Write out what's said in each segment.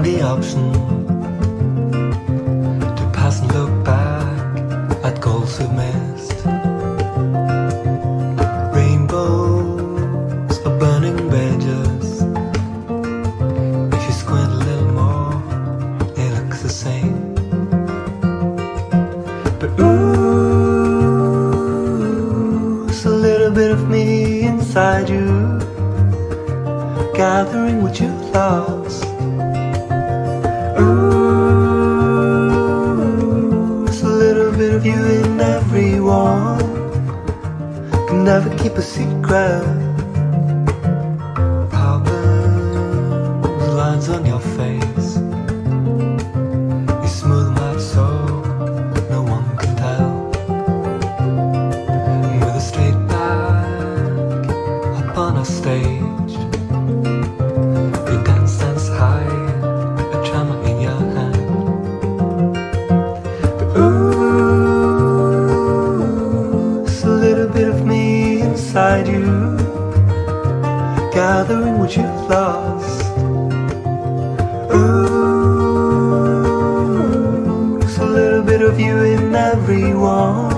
the option to pass and look back at goals we've missed. Rainbows are burning wedges. If you squint a little more, it looks the same. But ooh, it's a little bit of me inside you, gathering what you've lost. Ooh, it's a little bit of you in everyone. Can never keep a secret. Problems, lines on your face. You smooth them out so no one can tell. And with a straight back up on a stage, you dance high, a drama in your hand. But ooh, it's a little bit of me inside you, gathering what you've lost. Ooh, it's a little bit of you in everyone.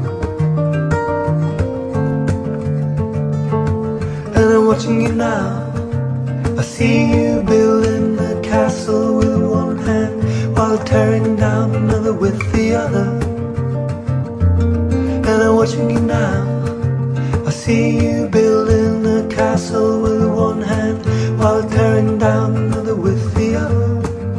And I'm watching you now. I see you building a castle with one hand while tearing down another with the other. And I'm watching you now. I see you building a castle with one hand while tearing down another with the other.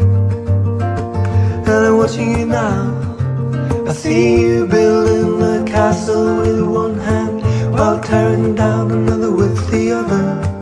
And I'm watching you now. I see you building a castle with one hand while tearing down another with the other.